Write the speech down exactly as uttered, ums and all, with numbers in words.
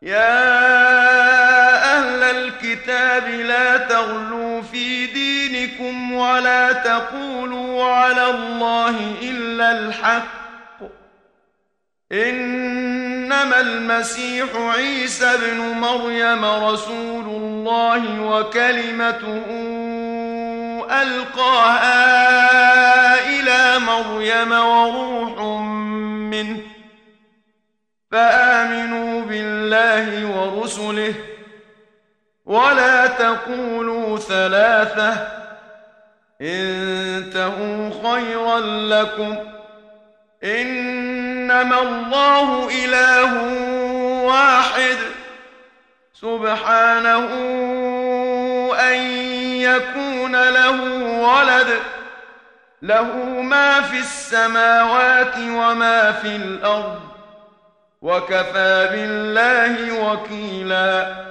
يا أهل الكتاب لا تغلوا في دينكم ولا تقولوا على الله إلا الحق إنما المسيح عيسى ابن مريم رسول الله وكلمته ألقاها إلى مريم وروح منه فآمنوا بالله ورسله ولا تقولوا ثلاثة انتهوا خيرا لكم إنما الله إله واحد سبحانه أن يكون له ولد له ما في السماوات وما في الأرض وكفى بالله وكيلا